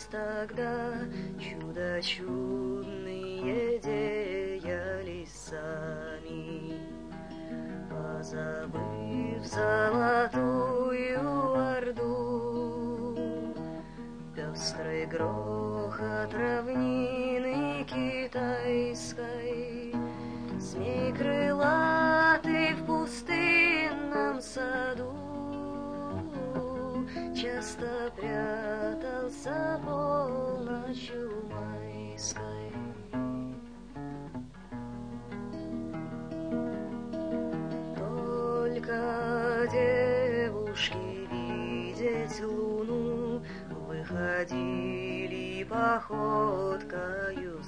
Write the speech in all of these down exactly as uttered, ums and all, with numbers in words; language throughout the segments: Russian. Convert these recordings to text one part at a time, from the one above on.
тогда чудо чудные деялись сами, позабыв золотую орду. Пестрый грохот равнины китайской, змей крылатый в пустынном саду часто прятался полночью майской. Только девушки видеть луну выходили походкою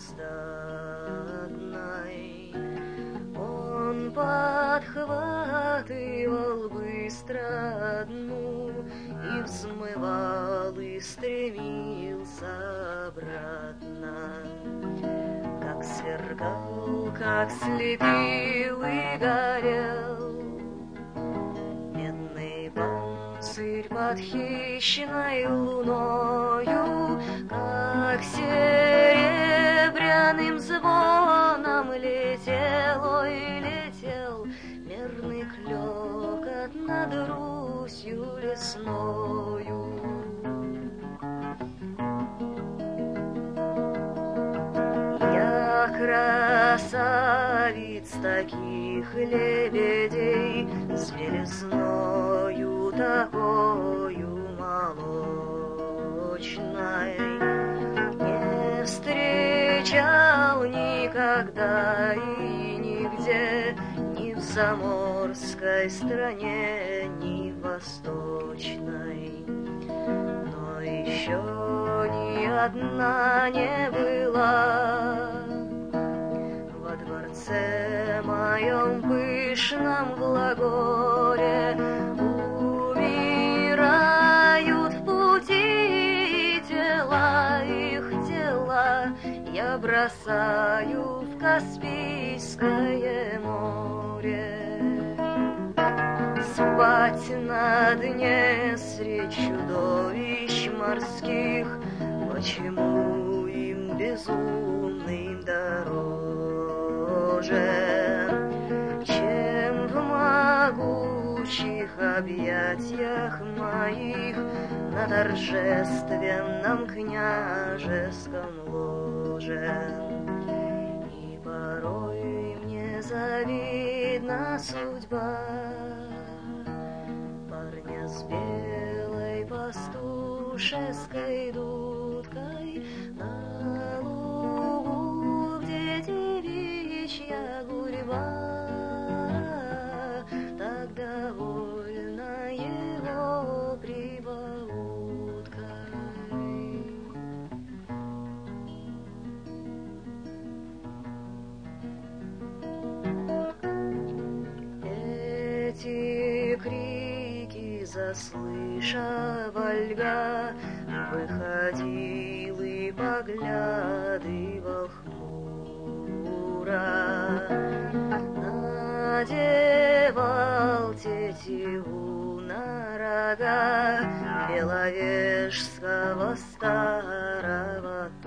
статной. Он подхватывал быстро одну и взмывал, и стремился обратно. Как свергал, как слепил и горел медный панцирь под хищной луною, как серебряным звоном летел, ой, летел мерный клёкот над Русью лесною. Я красавиц таких лебедей с белезною такою молочной не встречал никогда и нигде, ни в заморской стране, ни в восточной. Но еще ни одна не была во дворце моем пышном Глаголе. Умирают в пути тела, их тела я бросаю в Каспийское море. Спать на дне средь чудовищ морских, почему им безумным дороже, чем в могучих объятиях моих на торжественном княжеском ложе. И порой мне завидна судьба парня с белой пастушеской дудкой на лугу, где девичья гурьба так довольна его прибауткой. Эти крики заслыша вольга, выходил и поглядывал хмуро, надевал тетиву на рога беловежского старого